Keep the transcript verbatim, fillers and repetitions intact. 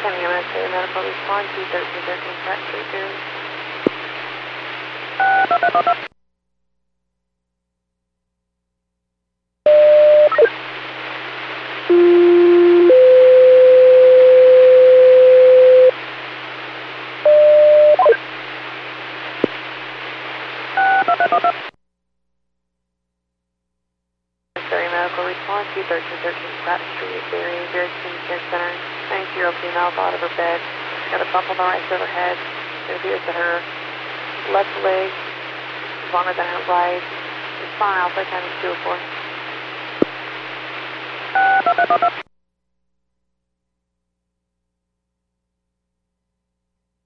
County M S A Medical Response, two thirteen thirteen Pratt Street, Gary. Missouri Medical Response, two thirteen thirteen Pratt Street, Gary, Gary Community Care Center. nineteen-year-old female out of her bed. She's got a bump on the right side of her head. It appears that her left leg is longer than her right. Respond Alpha, County two oh four.